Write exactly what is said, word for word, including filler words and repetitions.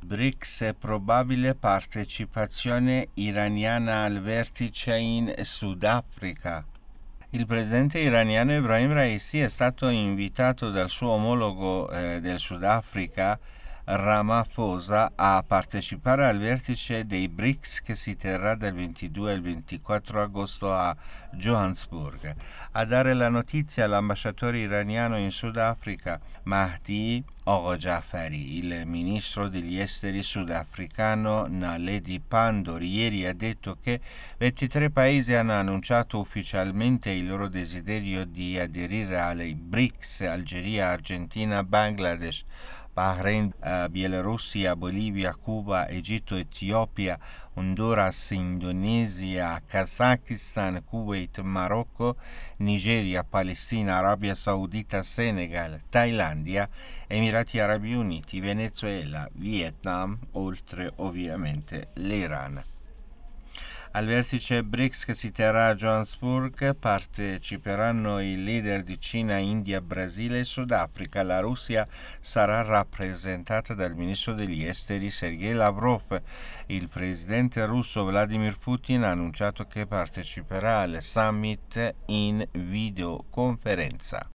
BRICS, probabile partecipazione iraniana al vertice in Sudafrica. Il presidente iraniano Ebrahim Raisi è stato invitato dal suo omologo eh, del Sudafrica, Ramaphosa, a partecipare al vertice dei BRICS che si terrà dal ventidue al ventiquattro agosto a Johannesburg. A dare la notizia l'ambasciatore iraniano in Sudafrica, Mahdi Ogho-Jafari. Il ministro degli esteri sudafricano Naledi Pandor ieri ha detto che ventitré paesi hanno annunciato ufficialmente il loro desiderio di aderire alle BRICS: Algeria, Argentina, Bangladesh, Bahrain, eh, Bielorussia, Bolivia, Cuba, Egitto, Etiopia, Honduras, Indonesia, Kazakistan, Kuwait, Marocco, Nigeria, Palestina, Arabia Saudita, Senegal, Thailandia, Emirati Arabi Uniti, Venezuela, Vietnam, oltre ovviamente l'Iran. Al vertice BRICS che si terrà a Johannesburg parteciperanno i leader di Cina, India, Brasile e Sudafrica. La Russia sarà rappresentata dal ministro degli esteri Sergei Lavrov. Il presidente russo Vladimir Putin ha annunciato che parteciperà al summit in videoconferenza.